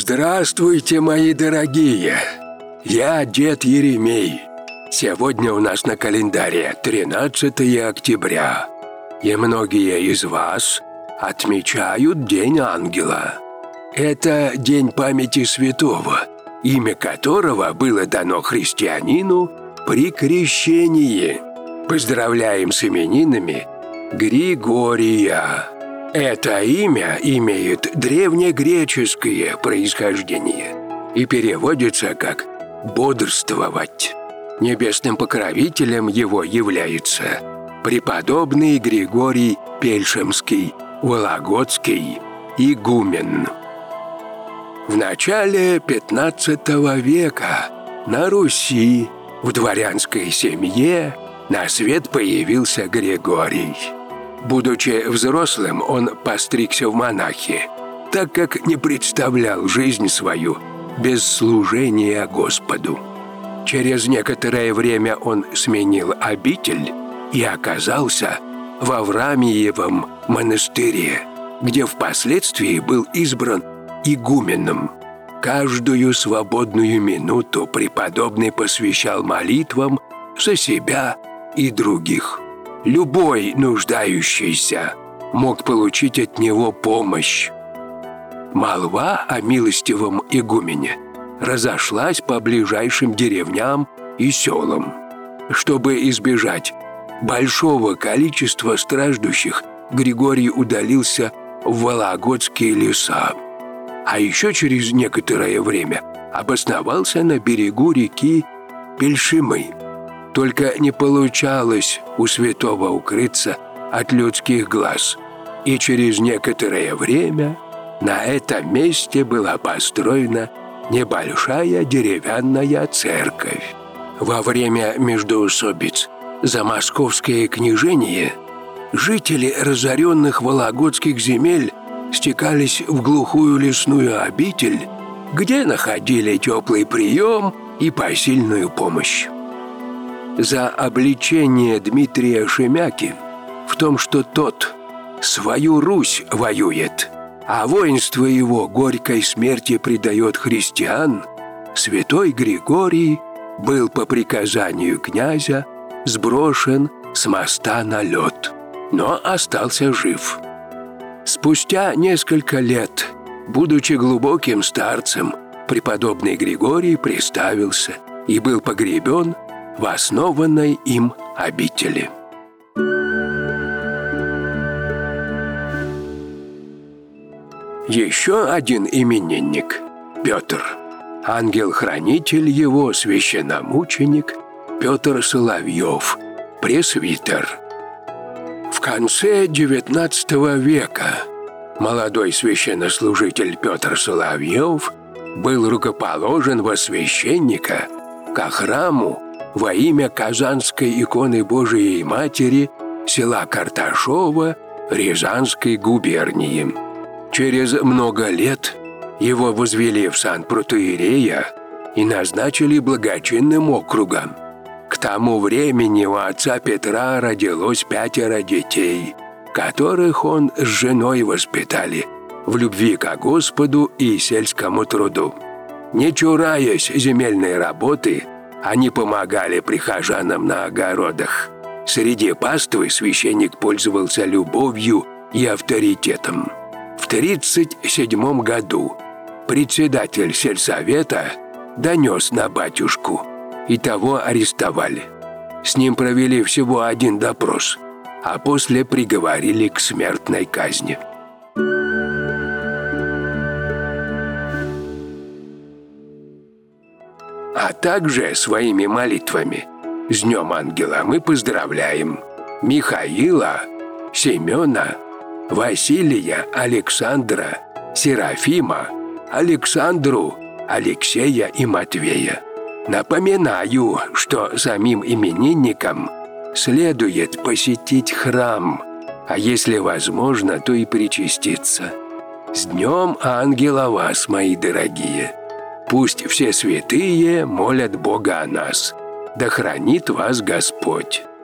Здравствуйте, мои дорогие! Я дед Еремей. Сегодня у нас на календаре 13 октября. И многие из вас отмечают День Ангела. Это день памяти святого, имя которого было дано христианину при крещении. Поздравляем с именинами Григория. Это имя имеет древнегреческое происхождение и переводится как «бодрствовать». Небесным покровителем его является преподобный Григорий Пельшемский, Вологодский, игумен. В начале XV века на Руси в дворянской семье на свет появился Григорий. Будучи взрослым, он постригся в монахи, так как не представлял жизнь свою без служения Господу. Через некоторое время он сменил обитель и оказался в Авраамиевом монастыре, где впоследствии был избран игуменом. Каждую свободную минуту преподобный посвящал молитвам за себя и других. Любой нуждающийся мог получить от него помощь. Молва о милостивом игумене разошлась по ближайшим деревням и селам. Чтобы избежать большого количества страждущих, Григорий удалился в Вологодские леса. А еще через некоторое время обосновался на берегу реки Пельшимы. Только не получалось у святого укрыться от людских глаз, и через некоторое время на этом месте была построена небольшая деревянная церковь. Во время междоусобиц за московское княжение жители разоренных вологодских земель стекались в глухую лесную обитель, где находили теплый прием и посильную помощь. За обличение Дмитрия Шемяки в том, что тот свою Русь воюет, а воинство его горькой смерти предает христиан, святой Григорий был по приказанию князя сброшен с моста на лед, но остался жив. Спустя несколько лет, будучи глубоким старцем, преподобный Григорий приставился и был погребен в основанной им обители. Еще один именинник – Петр. Ангел-хранитель его, священномученик Петр Соловьев, пресвитер. В конце XIX века молодой священнослужитель Петр Соловьев был рукоположен во священника ко храму во имя Казанской иконы Божией Матери села Карташова Рязанской губернии. Через много лет его возвели в сан протоиерея и назначили благочинным округом. К тому времени у отца Петра родилось 5 детей, которых он с женой воспитали в любви к Господу и сельскому труду. Не чураясь земельной работы, они помогали прихожанам на огородах. Среди паствы священник пользовался любовью и авторитетом. В 1937 году председатель сельсовета донес на батюшку, и того арестовали. С ним провели всего один допрос, а после приговорили к смертной казни. А также своими молитвами с Днем Ангела мы поздравляем Михаила, Семена, Василия, Александра, Серафима, Александру, Алексея и Матвея. Напоминаю, что самим именинникам следует посетить храм, а если возможно, то и причаститься. С Днем Ангела вас, мои дорогие! Пусть все святые молят Бога о нас. Да хранит вас Господь!